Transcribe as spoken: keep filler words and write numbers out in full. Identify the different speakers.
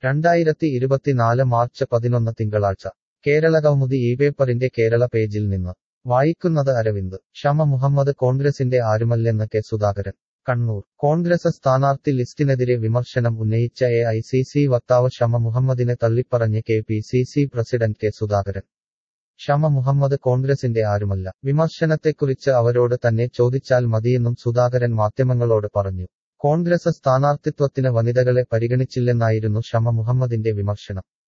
Speaker 1: രണ്ടായിരത്തി ഇരുപത്തിനാല് മാർച്ച് പതിനൊന്ന് തിങ്കളാഴ്ച കേരളകൗമുദി ഈ പേപ്പറിന്റെ കേരള പേജിൽ നിന്ന് വായിക്കുന്നത് അരവിന്ദ് ഷമ മുഹമ്മദ് കോൺഗ്രസിന്റെ ആരുമല്ലെന്ന് കെ സുധാകരൻ കണ്ണൂർ കോൺഗ്രസ് സ്ഥാനാർത്ഥി ലിസ്റ്റിനെതിരെ വിമർശനം ഉന്നയിച്ച എ ഐ സി സി വക്താവ് ഷമ മുഹമ്മദിനെ തള്ളിപ്പറഞ്ഞ് K P C C president K Sudhakaran Shama Muhammad കോൺഗ്രസിന്റെ ആരുമല്ല വിമർശനത്തെക്കുറിച്ച് അവരോട് തന്നെ ചോദിച്ചാൽ മതിയെന്നും സുധാകരൻ മാധ്യമങ്ങളോട് പറഞ്ഞു കോൺഗ്രസ് സ്ഥാനാർത്ഥിത്വത്തിന് വനിതകളെ പരിഗണിച്ചില്ലെന്നായിരുന്നു ഷമ മുഹമ്മദിന്റെ വിമർശനം